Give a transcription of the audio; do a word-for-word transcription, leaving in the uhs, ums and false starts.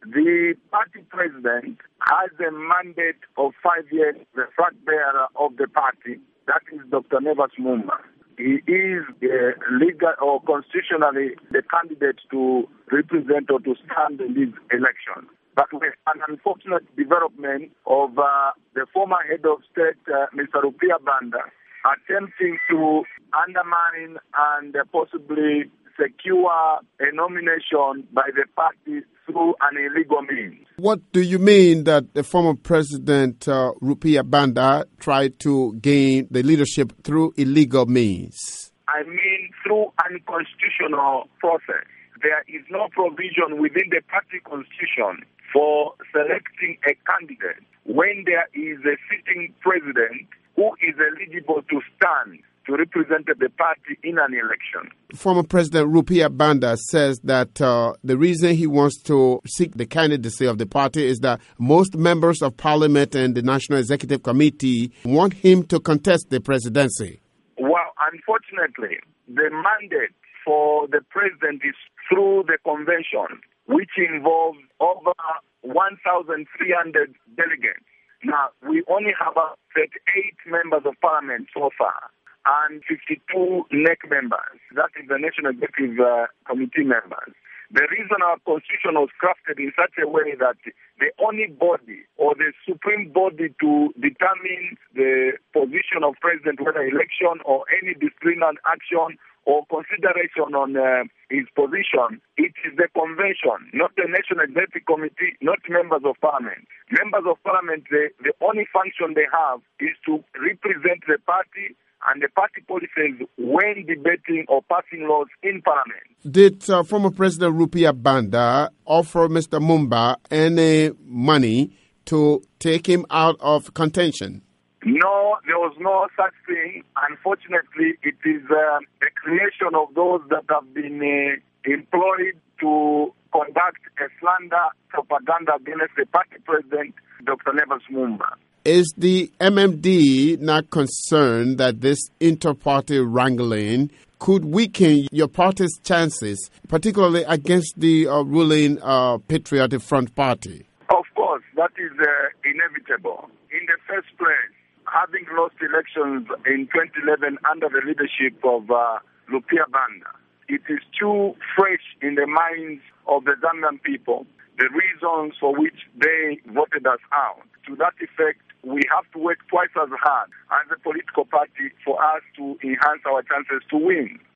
The party president has a mandate of five years, the flag bearer of the party, that is Doctor Nevers Mumba. He is uh, legal or constitutionally the candidate to represent or to stand in this election. But with an unfortunate development of uh, the former head of state, uh, Mister Rupiah Banda, attempting to undermine and uh, possibly secure a nomination by the party through an illegal means. What do you mean that the former president, uh, Rupiah Banda, tried to gain the leadership through illegal means? I mean through unconstitutional process. There is no provision within the party constitution for selecting a candidate when there is a sitting president who is eligible to stand to represent the party in an election. Former President Rupiah Banda says that uh, the reason he wants to seek the candidacy of the party is that most members of parliament and the National Executive Committee want him to contest the presidency. Well, unfortunately, the mandate for the president is through the convention, which involves over one thousand three hundred delegates. Now, we only have about thirty-eight members of parliament so far, and fifty-two N E C members, that is the National Executive uh, Committee members. The reason our constitution was crafted in such a way that the only body or the supreme body to determine the position of president, whether election or any disciplinary action or consideration on uh, his position, it is the convention, not the National Executive Committee, not members of parliament. Members of parliament, the, the only function they have is to represent the party and the party policies when debating or passing laws in parliament. Did uh, former President Rupiah Banda offer Mister Mumba any money to take him out of contention? No, there was no such thing. Unfortunately, it is uh, a creation of those that have been uh, employed to conduct a slander propaganda against the party president, Doctor Nevers Mumba. Is the M M D not concerned that this inter-party wrangling could weaken your party's chances, particularly against the uh, ruling uh, Patriotic Front Party? Of course, that is uh, inevitable. In the first place, having lost elections in twenty eleven under the leadership of uh, Rupiah Banda, it is too fresh in the minds of the Zambian people, the reasons for which they voted us out. To that effect, we have to work twice as hard as a political party for us to enhance our chances to win.